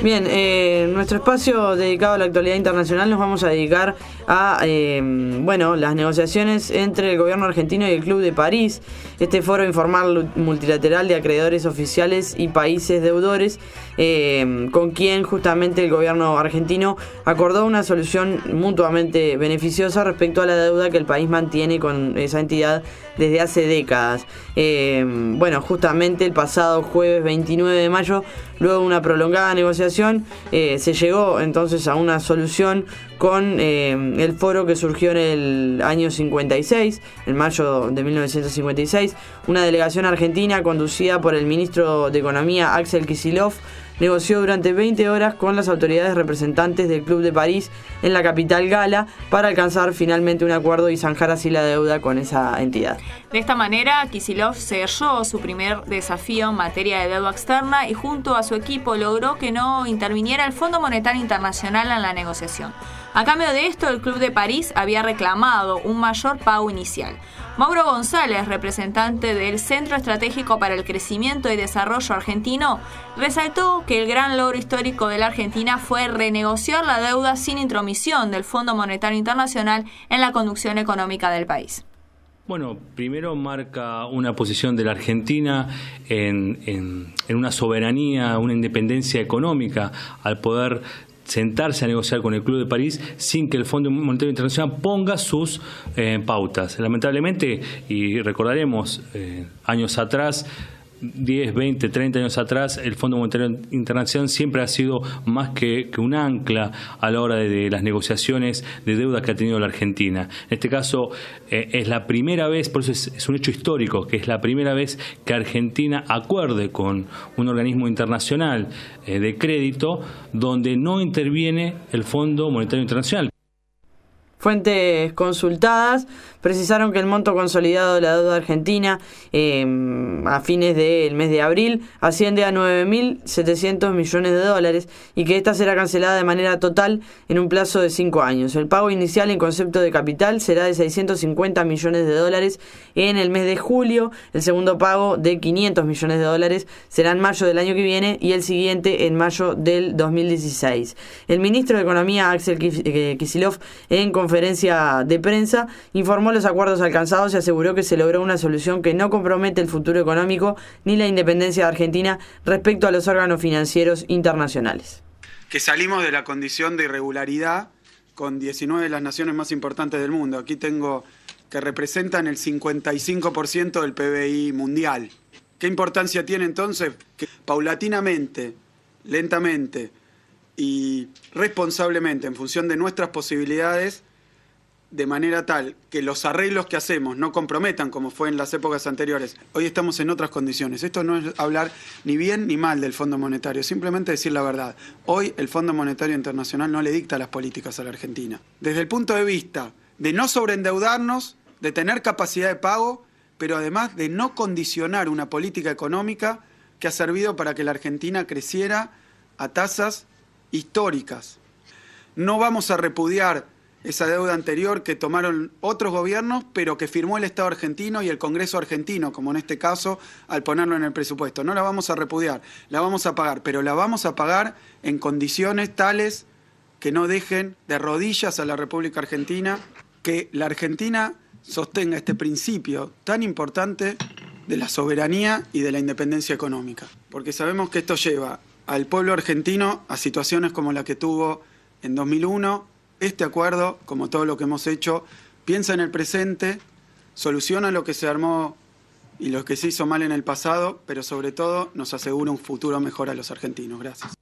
Bien, nuestro espacio dedicado a la actualidad internacional nos vamos a dedicar a las negociaciones entre el gobierno argentino y el Club de París, este foro informal multilateral de acreedores oficiales y países deudores, con quien justamente el gobierno argentino acordó una solución mutuamente beneficiosa respecto a la deuda que el país mantiene con esa entidad desde hace décadas. Justamente el pasado jueves 29 de mayo, luego de una prolongada negociación, se llegó entonces a una solución con el foro que surgió en el año 56, en mayo de 1956. Una delegación argentina conducida por el ministro de Economía Axel Kicillof negoció durante 20 horas con las autoridades representantes del Club de París en la capital gala para alcanzar finalmente un acuerdo y zanjar así la deuda con esa entidad. De esta manera, Kicillof selló su primer desafío en materia de deuda externa y junto a su equipo logró que no interviniera el Fondo Monetario Internacional en la negociación. A cambio de esto, el Club de París había reclamado un mayor pago inicial. Mauro González, representante del Centro Estratégico para el Crecimiento y Desarrollo Argentino, resaltó que el gran logro histórico de la Argentina fue renegociar la deuda sin intromisión del Fondo Monetario Internacional en la conducción económica del país. Bueno, primero marca una posición de la Argentina en una soberanía, una independencia económica, al poder sentarse a negociar con el Club de París sin que el Fondo Monetario Internacional ponga sus pautas. Lamentablemente, y recordaremos, años atrás, 10, 20, 30 años atrás, el Fondo Monetario Internacional siempre ha sido más que un ancla a la hora de las negociaciones de deuda que ha tenido la Argentina. En este caso, es la primera vez, por eso es un hecho histórico, que es la primera vez que Argentina acuerde con un organismo internacional de crédito donde no interviene el Fondo Monetario Internacional. Fuentes consultadas precisaron que el monto consolidado de la deuda argentina a fines del mes de abril asciende a 9.700 millones de dólares y que esta será cancelada de manera total en un plazo de 5 años. El pago inicial en concepto de capital será de 650 millones de dólares en el mes de julio. El segundo pago de 500 millones de dólares será en mayo del año que viene y el siguiente en mayo del 2016. El ministro de Economía Axel Kicillof, en conferencia de prensa, informó los acuerdos alcanzados y aseguró que se logró una solución que no compromete el futuro económico ni la independencia de Argentina respecto a los órganos financieros internacionales. Que salimos de la condición de irregularidad con 19 de las naciones más importantes del mundo. Aquí tengo que representan el 55% del PBI mundial. ¿Qué importancia tiene entonces que paulatinamente, lentamente y responsablemente, en función de nuestras posibilidades, de manera tal que los arreglos que hacemos no comprometan, como fue en las épocas anteriores? Hoy estamos en otras condiciones. Esto no es hablar ni bien ni mal del Fondo Monetario, simplemente decir la verdad. Hoy el Fondo Monetario Internacional no le dicta las políticas a la Argentina. Desde el punto de vista de no sobreendeudarnos, de tener capacidad de pago, pero además de no condicionar una política económica que ha servido para que la Argentina creciera a tasas históricas. No vamos a repudiar esa deuda anterior que tomaron otros gobiernos, pero que firmó el Estado argentino y el Congreso argentino, como en este caso, al ponerlo en el presupuesto. No la vamos a repudiar, la vamos a pagar, pero la vamos a pagar en condiciones tales que no dejen de rodillas a la República Argentina, que la Argentina sostenga este principio tan importante de la soberanía y de la independencia económica. Porque sabemos que esto lleva al pueblo argentino a situaciones como la que tuvo en 2001, Este acuerdo, como todo lo que hemos hecho, piensa en el presente, soluciona lo que se armó y lo que se hizo mal en el pasado, pero sobre todo nos asegura un futuro mejor a los argentinos. Gracias.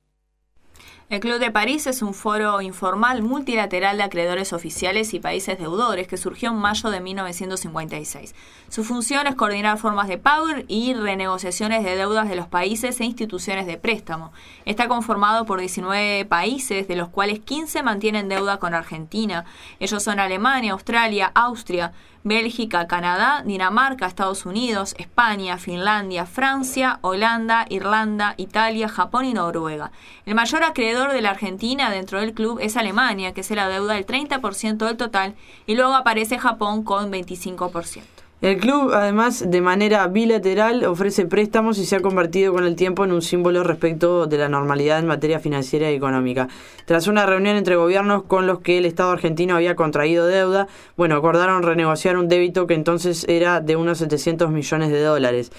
El Club de París es un foro informal multilateral de acreedores oficiales y países deudores que surgió en mayo de 1956. Su función es coordinar formas de pago y renegociaciones de deudas de los países e instituciones de préstamo. Está conformado por 19 países, de los cuales 15 mantienen deuda con Argentina. Ellos son Alemania, Australia, Austria, Bélgica, Canadá, Dinamarca, Estados Unidos, España, Finlandia, Francia, Holanda, Irlanda, Italia, Japón y Noruega. El mayor acreedor de la Argentina dentro del club es Alemania, que se la deuda el 30% del total, y luego aparece Japón con 25%. El club, además, de manera bilateral, ofrece préstamos y se ha convertido con el tiempo en un símbolo respecto de la normalidad en materia financiera y económica. Tras una reunión entre gobiernos con los que el Estado argentino había contraído deuda, acordaron renegociar un débito que entonces era de unos 700 millones de dólares.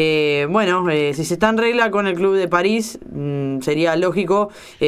Si se está en regla con el Club de París, sería lógico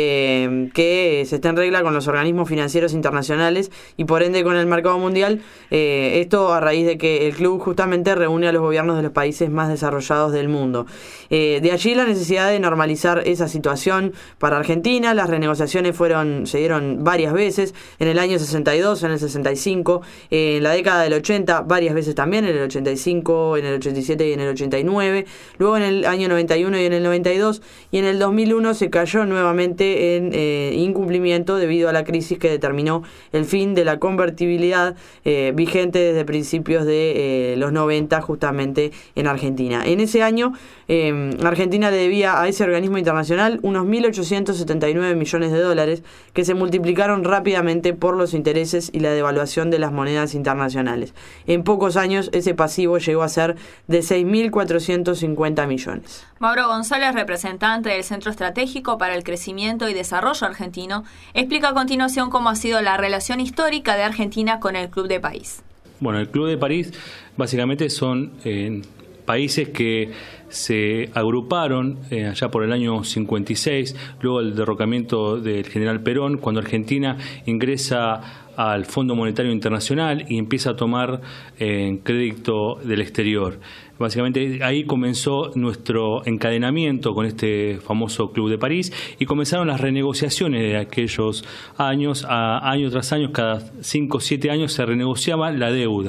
que se esté en regla con los organismos financieros internacionales y por ende con el mercado mundial. Esto a raíz de que el club justamente reúne a los gobiernos de los países más desarrollados del mundo. De allí la necesidad de normalizar esa situación para Argentina. Las renegociaciones se dieron varias veces, en el año 62, en el 65, en la década del 80, varias veces también, en el 85, en el 87 y en el 89, luego en el año 91 y en el 92, y en el 2001 se cayó nuevamente en incumplimiento debido a la crisis que determinó el fin de la convertibilidad vigente desde principios de los 90 justamente en Argentina. En ese año Argentina le debía a ese organismo internacional unos 1.879 millones de dólares que se multiplicaron rápidamente por los intereses y la devaluación de las monedas internacionales. En pocos años ese pasivo llegó a ser de 6.450 millones. Mauro González, representante del Centro Estratégico para el Crecimiento y Desarrollo Argentino, explica a continuación cómo ha sido la relación histórica de Argentina con el Club de París. Bueno, el Club de París básicamente son países que se agruparon allá por el año 56, luego del derrocamiento del general Perón, cuando Argentina ingresa al Fondo Monetario Internacional y empieza a tomar crédito del exterior. Básicamente ahí comenzó nuestro encadenamiento con este famoso Club de París y comenzaron las renegociaciones de aquellos años. Año tras año, cada 5 o 7 años se renegociaba la deuda.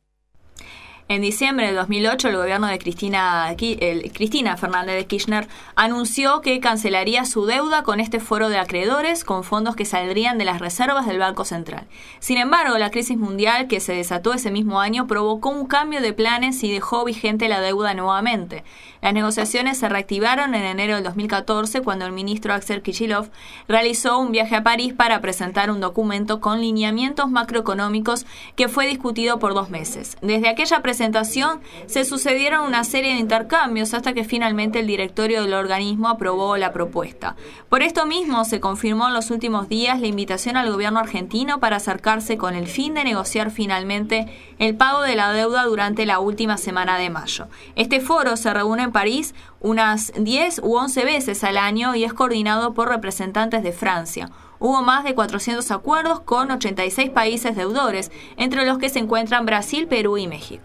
En diciembre de 2008, el gobierno de Cristina Fernández de Kirchner anunció que cancelaría su deuda con este foro de acreedores con fondos que saldrían de las reservas del Banco Central. Sin embargo, la crisis mundial que se desató ese mismo año provocó un cambio de planes y dejó vigente la deuda nuevamente. Las negociaciones se reactivaron en enero del 2014 cuando el ministro Axel Kicillof realizó un viaje a París para presentar un documento con lineamientos macroeconómicos que fue discutido por 2 meses. Desde aquella presentación se sucedieron una serie de intercambios hasta que finalmente el directorio del organismo aprobó la propuesta. Por esto mismo se confirmó en los últimos días la invitación al gobierno argentino para acercarse con el fin de negociar finalmente el pago de la deuda durante la última semana de mayo. Este foro se reúne en París unas 10 u 11 veces al año y es coordinado por representantes de Francia. Hubo más de 400 acuerdos con 86 países deudores, entre los que se encuentran Brasil, Perú y México.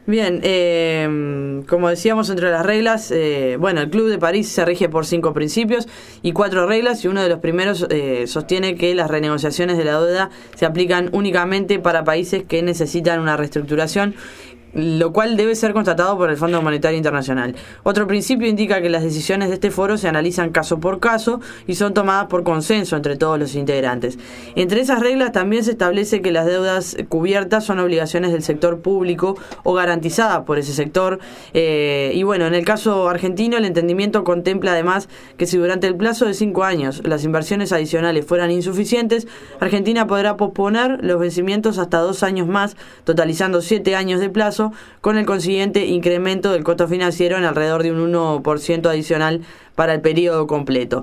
Bien, como decíamos, entre las reglas, el Club de París se rige por 5 principios y 4 reglas, y uno de los primeros sostiene que las renegociaciones de la deuda se aplican únicamente para países que necesitan una reestructuración, lo cual debe ser constatado por el Fondo Monetario Internacional. Otro principio indica que las decisiones de este foro se analizan caso por caso y son tomadas por consenso entre todos los integrantes. Entre esas reglas también se establece que las deudas cubiertas son obligaciones del sector público o garantizadas por ese sector. En el caso argentino, el entendimiento contempla además que si durante el plazo de 5 años las inversiones adicionales fueran insuficientes, Argentina podrá posponer los vencimientos hasta 2 años más, totalizando 7 años de plazo, con el consiguiente incremento del costo financiero en alrededor de un 1% adicional para el periodo completo.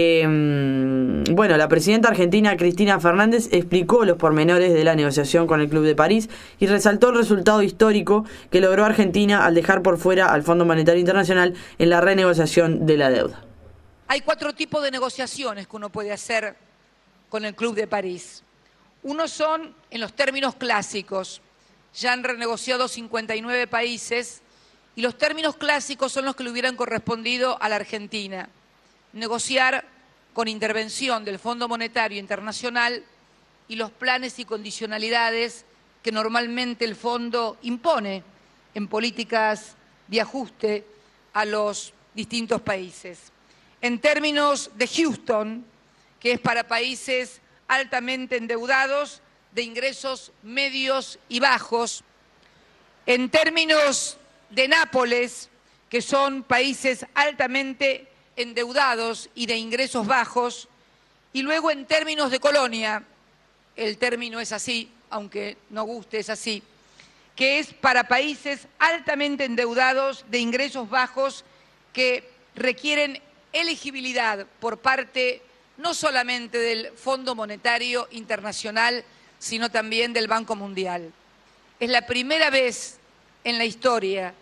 La presidenta argentina Cristina Fernández explicó los pormenores de la negociación con el Club de París y resaltó el resultado histórico que logró Argentina al dejar por fuera al Fondo Monetario Internacional en la renegociación de la deuda. Hay 4 tipos de negociaciones que uno puede hacer con el Club de París. Uno son en los términos clásicos. Ya han renegociado 59 países y los términos clásicos son los que le hubieran correspondido a la Argentina. Negociar con intervención del Fondo Monetario Internacional y los planes y condicionalidades que normalmente el Fondo impone en políticas de ajuste a los distintos países. En términos de Houston, que es para países altamente endeudados, de ingresos medios y bajos, en términos de Nápoles, que son países altamente endeudados y de ingresos bajos, y luego en términos de Colonia, el término es así, aunque no guste, es así, que es para países altamente endeudados de ingresos bajos que requieren elegibilidad por parte no solamente del Fondo Monetario Internacional, sino también del Banco Mundial. Es la primera vez en la historia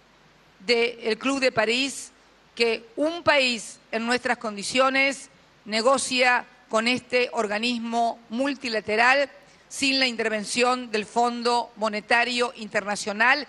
del Club de París que un país en nuestras condiciones negocia con este organismo multilateral sin la intervención del Fondo Monetario Internacional.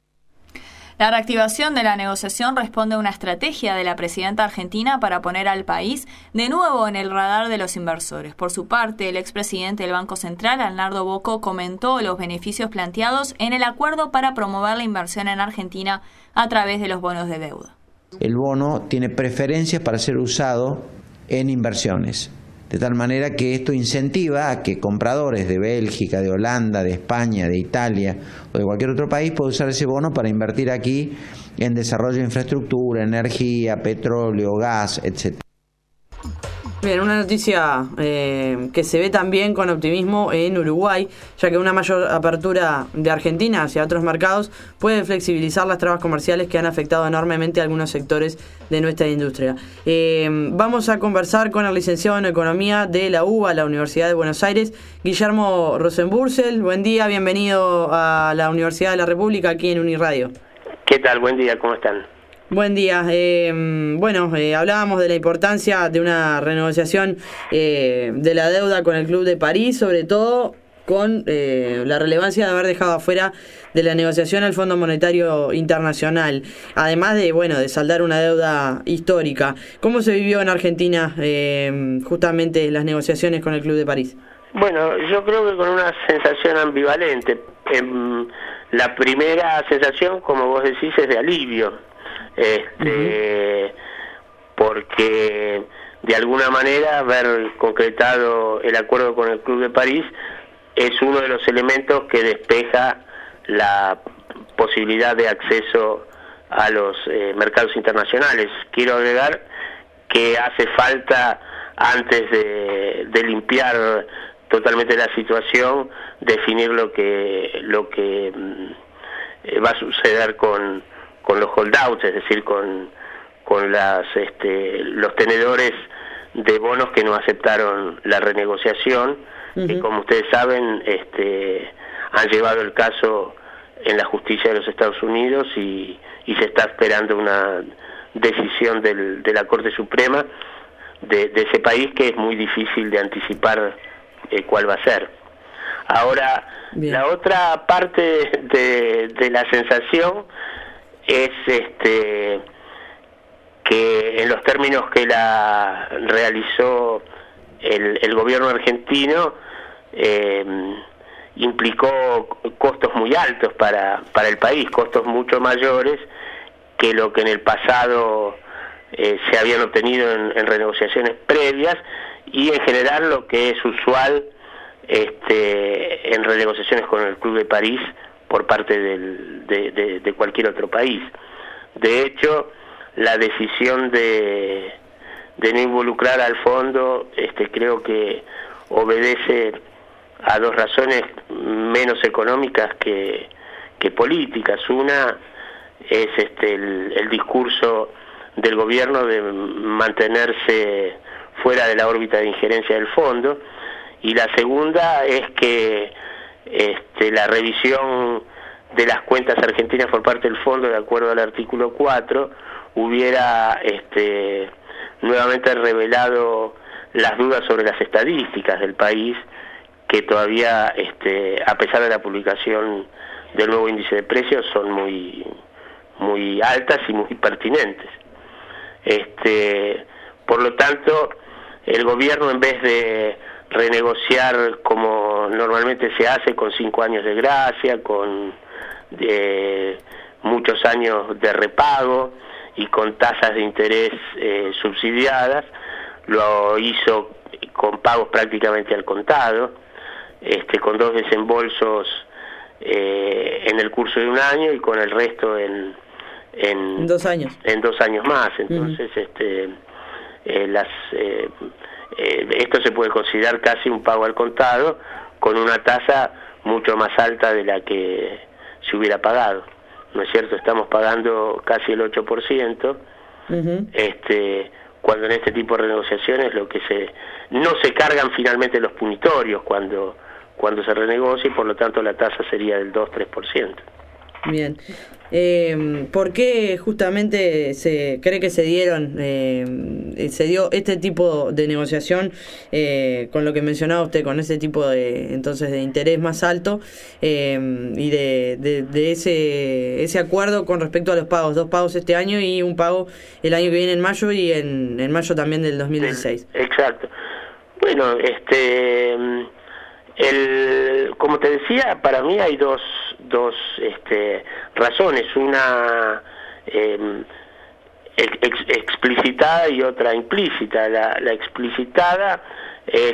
La reactivación de la negociación responde a una estrategia de la presidenta argentina para poner al país de nuevo en el radar de los inversores. Por su parte, el expresidente del Banco Central, Arnaldo Bocco, comentó los beneficios planteados en el acuerdo para promover la inversión en Argentina a través de los bonos de deuda. El bono tiene preferencias para ser usado en inversiones, de tal manera que esto incentiva a que compradores de Bélgica, de Holanda, de España, de Italia o de cualquier otro país puedan usar ese bono para invertir aquí en desarrollo de infraestructura, energía, petróleo, gas, etc. Bien, una noticia que se ve también con optimismo en Uruguay, ya que una mayor apertura de Argentina hacia otros mercados puede flexibilizar las trabas comerciales que han afectado enormemente a algunos sectores de nuestra industria. Vamos a conversar con el licenciado en Economía de la UBA, la Universidad de Buenos Aires, Guillermo Rosenbursel. Buen día, bienvenido a la Universidad de la República aquí en Uniradio. ¿Qué tal? Buen día, ¿cómo están? Buen día. Hablábamos de la importancia de una renegociación de la deuda con el Club de París, sobre todo con la relevancia de haber dejado afuera de la negociación al Fondo Monetario Internacional, además de saldar una deuda histórica. ¿Cómo se vivió en Argentina justamente las negociaciones con el Club de París? Bueno, yo creo que con una sensación ambivalente. La primera sensación, como vos decís, es de alivio. Porque de alguna manera haber concretado el acuerdo con el Club de París es uno de los elementos que despeja la posibilidad de acceso a los mercados internacionales. Quiero agregar que hace falta, antes de limpiar totalmente la situación, definir lo que va a suceder con los holdouts, es decir, con los tenedores de bonos que no aceptaron la renegociación, que como ustedes saben han llevado el caso en la justicia de los Estados Unidos y se está esperando una decisión de la Corte Suprema de ese país, que es muy difícil de anticipar cuál va a ser. Ahora, bien, la otra parte de la sensación es que en los términos que la realizó el gobierno argentino implicó costos muy altos para el país, costos mucho mayores que lo que en el pasado se habían obtenido en renegociaciones previas, y en general lo que es usual en renegociaciones con el Club de París por parte de cualquier otro país. De hecho, la decisión de no involucrar al fondo creo que obedece a dos razones menos económicas que políticas. Una es el discurso del gobierno de mantenerse fuera de la órbita de injerencia del fondo, y la segunda es que la revisión de las cuentas argentinas por parte del fondo, de acuerdo al artículo 4, hubiera nuevamente revelado las dudas sobre las estadísticas del país, que todavía, a pesar de la publicación del nuevo índice de precios, son muy altas y muy pertinentes. Por lo tanto, el gobierno, en vez de renegociar como normalmente se hace, con 5 años de gracia, con muchos años de repago y con tasas de interés subsidiadas, lo hizo con pagos prácticamente al contado, con 2 desembolsos en el curso de un año y con el resto en 2 años. En 2 años más. Entonces, esto se puede considerar casi un pago al contado, con una tasa mucho más alta de la que hubiera pagado, ¿no es cierto? Estamos pagando casi el 8%, cuando en este tipo de renegociaciones no se cargan finalmente los punitorios cuando se renegocia, y por lo tanto la tasa sería del 2-3%. Bien. ¿Por qué justamente se cree que se dio este tipo de negociación con lo que mencionaba usted, con ese tipo de interés más alto y de ese acuerdo con respecto a los pagos, 2 pagos este año y un pago el año que viene en mayo y en mayo también del 2016? Exacto. Bueno, como te decía, para mí hay dos razones, una explicitada y otra implícita. La explicitada es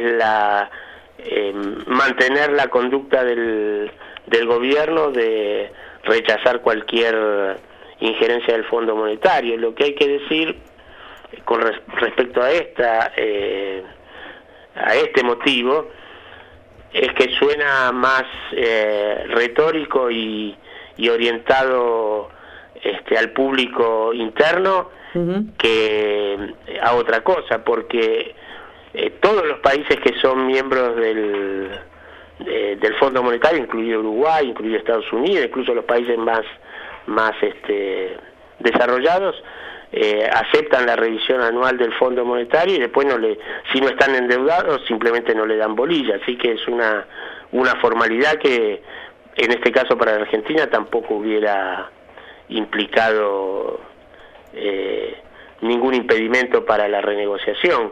mantener la conducta del gobierno de rechazar cualquier injerencia del Fondo Monetario. Lo que hay que decir con respecto a este motivo es que suena más retórico y orientado al público interno que a otra cosa, porque todos los países que son miembros del Fondo Monetario, incluido Uruguay, incluido Estados Unidos, incluso los países más desarrollados, aceptan la revisión anual del Fondo Monetario y después si no están endeudados simplemente no le dan bolilla, así que es una formalidad que en este caso para la Argentina tampoco hubiera implicado ningún impedimento para la renegociación.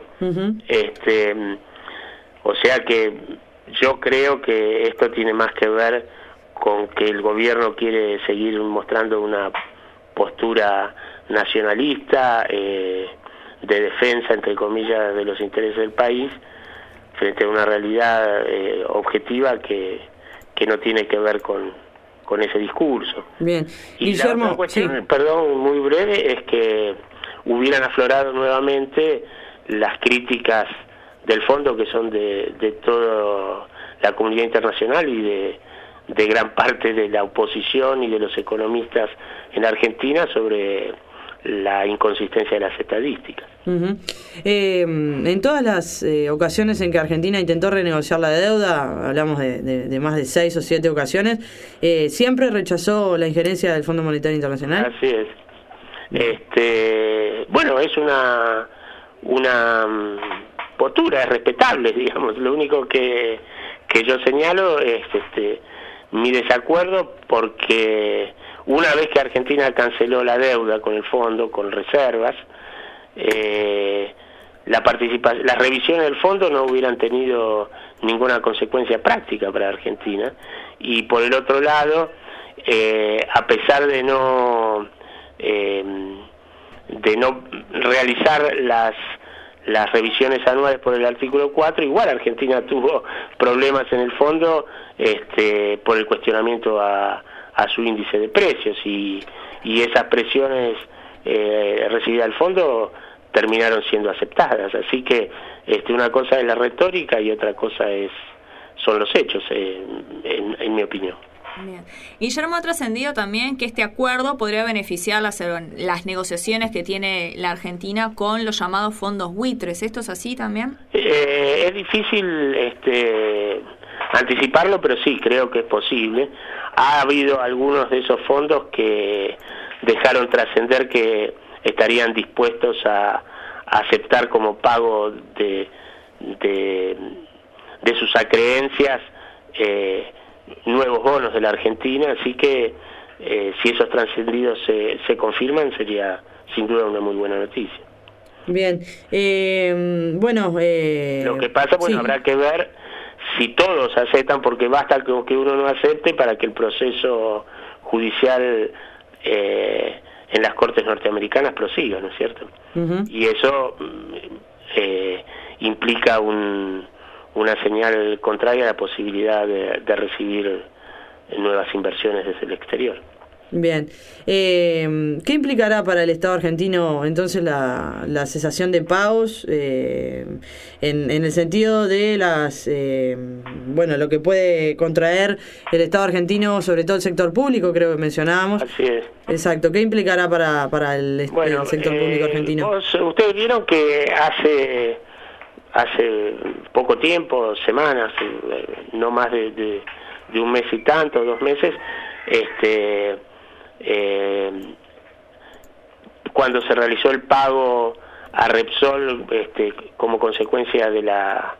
O sea que yo creo que esto tiene más que ver con que el gobierno quiere seguir mostrando una postura nacionalista, de defensa, entre comillas, de los intereses del país, frente a una realidad objetiva que no tiene que ver con ese discurso. Bien. Y Guillermo, la otra cuestión, sí. perdón, muy breve, es que hubieran aflorado nuevamente las críticas del fondo, que son de toda la comunidad internacional y de gran parte de la oposición y de los economistas en Argentina sobre la inconsistencia de las estadísticas. En todas las ocasiones en que Argentina intentó renegociar la deuda, hablamos de más de 6 o 7 ocasiones, siempre rechazó la injerencia del Fondo Monetario Internacional. Así es. Bueno, es una postura, es respetable, digamos. Lo único que yo señalo es mi desacuerdo, porque una vez que Argentina canceló la deuda con el fondo, con reservas, las revisiones del fondo no hubieran tenido ninguna consecuencia práctica para Argentina, y por el otro lado, a pesar de no realizar las revisiones anuales por el artículo 4, igual Argentina tuvo problemas en el fondo por el cuestionamiento a su índice de precios, y esas presiones recibidas del fondo terminaron siendo aceptadas. Así que una cosa es la retórica y otra cosa son los hechos, en mi opinión. Bien. Guillermo, ha trascendido también que este acuerdo podría beneficiar las negociaciones que tiene la Argentina con los llamados fondos buitres. ¿Esto es así también? Es difícil anticiparlo, pero sí, creo que es posible. Ha habido algunos de esos fondos que dejaron trascender que estarían dispuestos a aceptar como pago de sus acreencias nuevos bonos de la Argentina, así que si esos trascendidos se confirman, sería sin duda una muy buena noticia. Bien, bueno... Lo que pasa, sí. Habrá que ver si todos aceptan, porque basta con que uno no acepte para que el proceso judicial en las Cortes norteamericanas prosiga, ¿no es cierto? Y eso implica una señal contraria a la posibilidad de recibir nuevas inversiones desde el exterior. Bien. ¿Qué implicará para el Estado argentino entonces la cesación de pagos en el sentido de lo que puede contraer el Estado argentino, sobre todo el sector público, creo que mencionábamos? Así es. Exacto. ¿Qué implicará para el sector público argentino? Ustedes vieron que hace poco tiempo, semanas, no más de un mes y tanto, 2 meses, cuando se realizó el pago a Repsol como consecuencia de la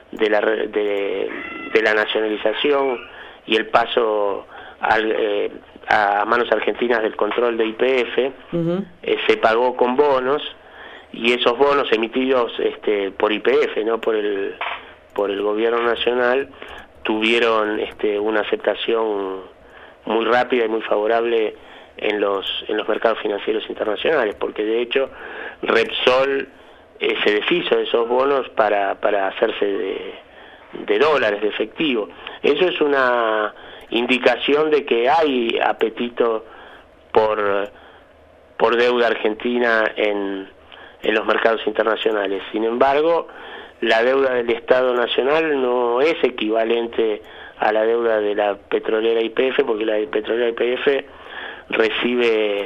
nacionalización y el paso a manos argentinas del control de YPF, se pagó con bonos, y esos bonos emitidos por YPF, no por el gobierno nacional, tuvieron una aceptación muy rápida y muy favorable en los mercados financieros internacionales, porque de hecho Repsol se deshizo de esos bonos para hacerse de dólares, de efectivo. Eso es una indicación de que hay apetito por deuda argentina en los mercados internacionales. Sin embargo, la deuda del Estado Nacional no es equivalente a la deuda de la petrolera YPF, porque la petrolera YPF recibe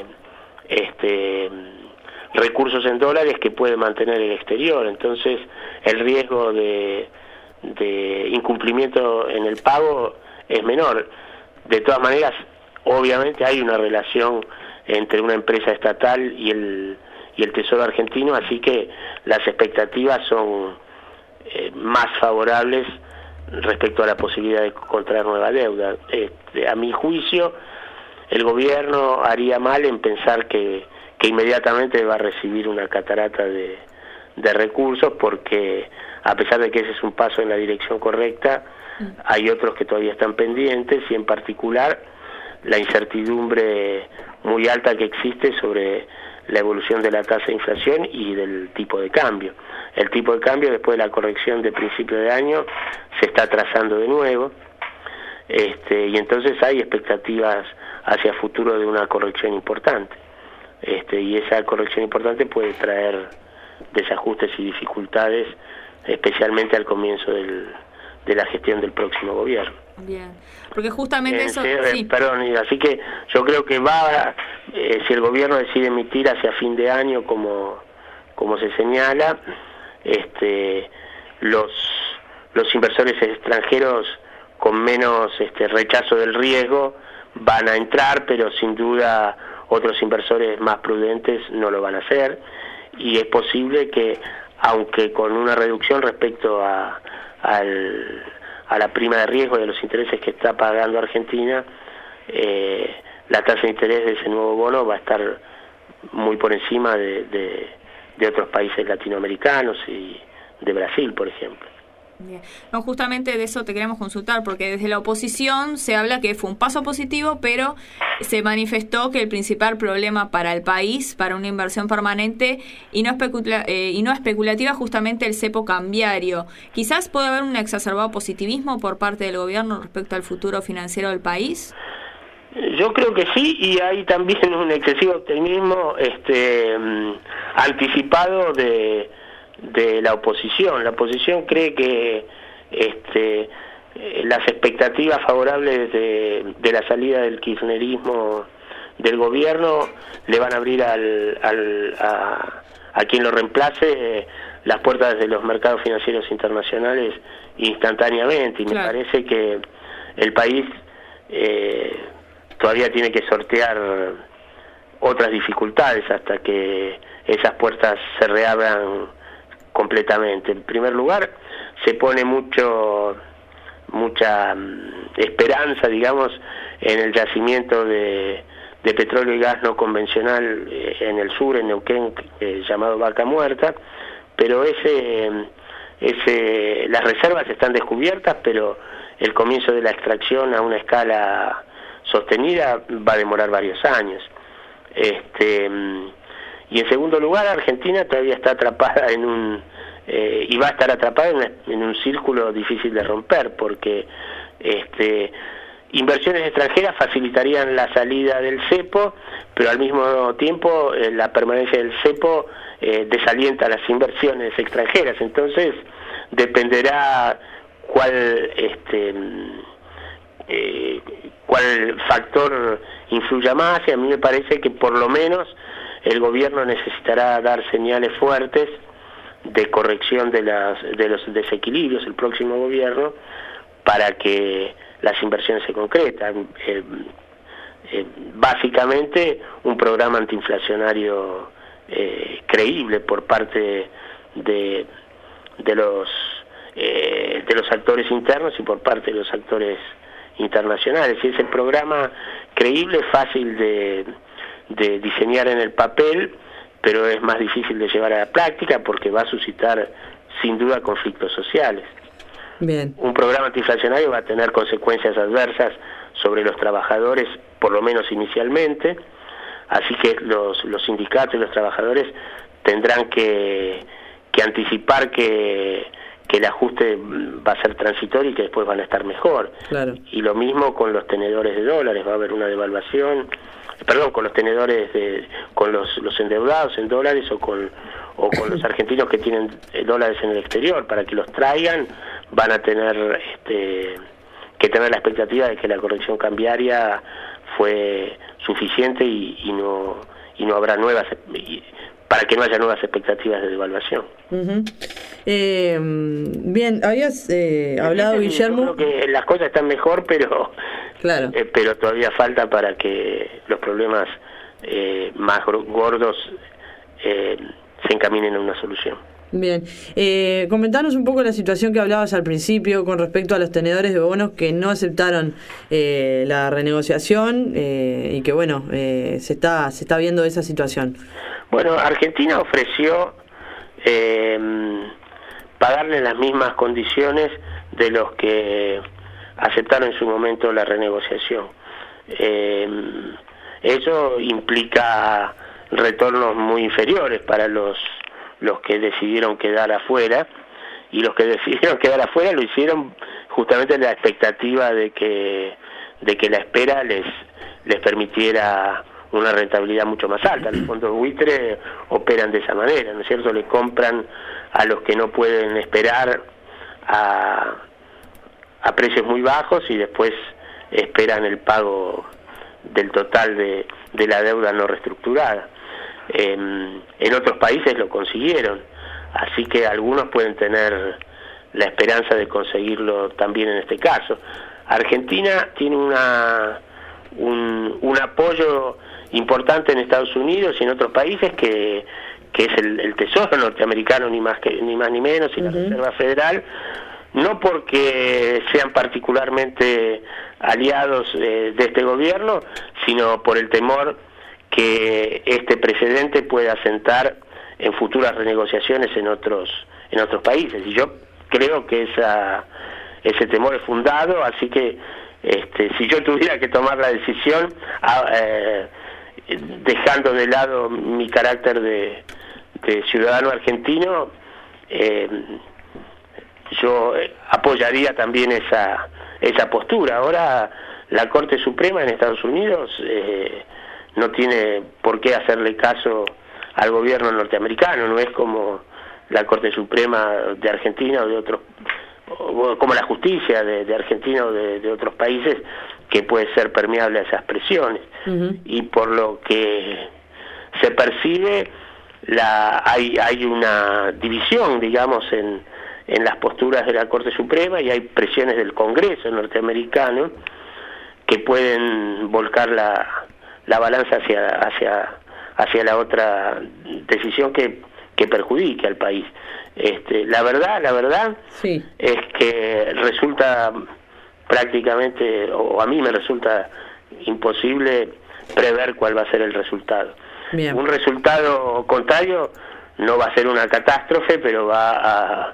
recursos en dólares que puede mantener el exterior. Entonces, el riesgo de incumplimiento en el pago es menor. De todas maneras, obviamente hay una relación entre una empresa estatal y el Tesoro argentino, así que las expectativas son más favorables respecto a la posibilidad de contraer nueva deuda. A mi juicio, el gobierno haría mal en pensar que inmediatamente va a recibir una catarata de recursos, porque a pesar de que ese es un paso en la dirección correcta, hay otros que todavía están pendientes, y en particular la incertidumbre muy alta que existe sobre la evolución de la tasa de inflación y del tipo de cambio. El tipo de cambio, después de la corrección de principio de año, se está trazando de nuevo, y entonces hay expectativas hacia futuro de una corrección importante, y esa corrección importante puede traer desajustes y dificultades, especialmente al comienzo de la gestión del próximo gobierno. Bien, porque justamente eso... Sí. Perdón, así que yo creo que si el gobierno decide emitir hacia fin de año, como se señala, los inversores extranjeros con menos rechazo del riesgo van a entrar, pero sin duda otros inversores más prudentes no lo van a hacer, y es posible que, aunque con una reducción respecto a la prima de riesgo de los intereses que está pagando Argentina, la tasa de interés de ese nuevo bono va a estar muy por encima de otros países latinoamericanos y de Brasil, por ejemplo. Bien. No, justamente de eso te queremos consultar, porque desde la oposición se habla que fue un paso positivo, pero se manifestó que el principal problema para el país, para una inversión permanente y no especulativa, justamente el cepo cambiario. Quizás puede haber un exacerbado positivismo por parte del gobierno respecto al futuro financiero del país. Yo creo que sí, y hay también un excesivo optimismo anticipado de la oposición. La oposición cree que las expectativas favorables de la salida del kirchnerismo del gobierno le van a abrir a quien lo reemplace las puertas de los mercados financieros internacionales instantáneamente, y me parece que el país todavía tiene que sortear otras dificultades hasta que esas puertas se reabran completamente. En primer lugar, se pone mucha esperanza, digamos, en el yacimiento de petróleo y gas no convencional en el sur, en Neuquén, llamado Vaca Muerta, pero las reservas están descubiertas, pero el comienzo de la extracción a una escala sostenida va a demorar varios años. Y en segundo lugar, Argentina todavía está atrapada y va a estar atrapada en un círculo difícil de romper, porque inversiones extranjeras facilitarían la salida del cepo, pero al mismo tiempo la permanencia del cepo desalienta las inversiones extranjeras. Entonces dependerá cuál factor influya más, y a mí me parece que por lo menos el gobierno necesitará dar señales fuertes de corrección de los desequilibrios, el próximo gobierno, para que las inversiones se concretan. Básicamente un programa antiinflacionario creíble por parte de los actores internos y por parte de los actores internacionales. Y ese programa creíble, fácil de diseñar en el papel, pero es más difícil de llevar a la práctica porque va a suscitar sin duda conflictos sociales. Bien. Un programa antiinflacionario va a tener consecuencias adversas sobre los trabajadores, por lo menos inicialmente, así que los sindicatos y los trabajadores tendrán que anticipar que el ajuste va a ser transitorio y que después van a estar mejor. Claro. Y lo mismo con los tenedores de dólares, va a haber una devaluación, con los tenedores con los endeudados en dólares o con los argentinos que tienen dólares en el exterior, para que los traigan van a tener que tener la expectativa de que la corrección cambiaria fue suficiente y no habrá para que no haya nuevas expectativas de devaluación. Uh-huh. Bien, habías hablado, Guillermo. Yo creo que las cosas están mejor, pero claro. Pero todavía falta para que los problemas más gordos se encaminen a una solución. Bien, comentanos un poco la situación que hablabas al principio con respecto a los tenedores de bonos que no aceptaron la renegociación y que bueno, se está viendo esa situación. Bueno, Argentina ofreció pagarle las mismas condiciones de los que aceptaron en su momento la renegociación. Eso implica retornos muy inferiores para los que decidieron quedar afuera, y los que decidieron quedar afuera lo hicieron justamente en la expectativa de que la espera les permitiera una rentabilidad mucho más alta. Los fondos buitre operan de esa manera, ¿no es cierto? Le compran a los que no pueden esperar a precios muy bajos y después esperan el pago del total de la deuda no reestructurada. En otros países lo consiguieron, así que algunos pueden tener la esperanza de conseguirlo también en este caso. Argentina tiene un apoyo importante en Estados Unidos y en otros países que es el Tesoro norteamericano, ni más ni menos, y la Reserva Federal, no porque sean particularmente aliados de este gobierno, sino por el temor que este precedente pueda asentar en futuras renegociaciones en otros países. Y yo creo que ese temor es fundado, así que si yo tuviera que tomar la decisión, dejando de lado mi carácter de ciudadano argentino, yo apoyaría también esa postura. Ahora la Corte Suprema en Estados Unidos no tiene por qué hacerle caso al gobierno norteamericano, no es como la Corte Suprema de Argentina o de otros, como la justicia de Argentina o de otros países, que puede ser permeable a esas presiones. Uh-huh. Y por lo que se percibe, hay una división, digamos, en las posturas de la Corte Suprema, y hay presiones del Congreso norteamericano que pueden volcar la balanza hacia la otra decisión que perjudique al país. La verdad sí, es que resulta prácticamente, o a mí me resulta imposible prever cuál va a ser el resultado. Bien. Un resultado contrario no va a ser una catástrofe, pero va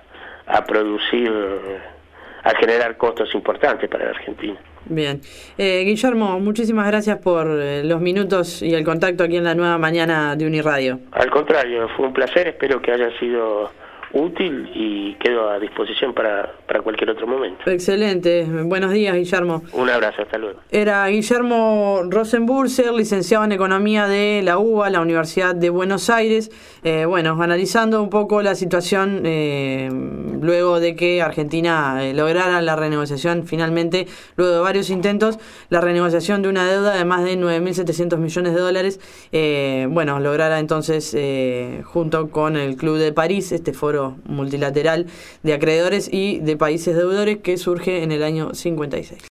a generar costos importantes para la Argentina. Bien. Guillermo, muchísimas gracias por los minutos y el contacto aquí en la nueva mañana de Uniradio. Al contrario, fue un placer, espero que haya sido útil y quedo a disposición para cualquier otro momento. Excelente. Buenos días, Guillermo. Un abrazo, hasta luego. Era Guillermo Rosenburser, licenciado en Economía de la UBA, la Universidad de Buenos Aires. Analizando un poco la situación luego de que Argentina lograra la renegociación finalmente, luego de varios intentos, la renegociación de una deuda de más de 9.700 millones de dólares. Lograra entonces, junto con el Club de París, este foro multilateral de acreedores y de países deudores que surge en el año 56.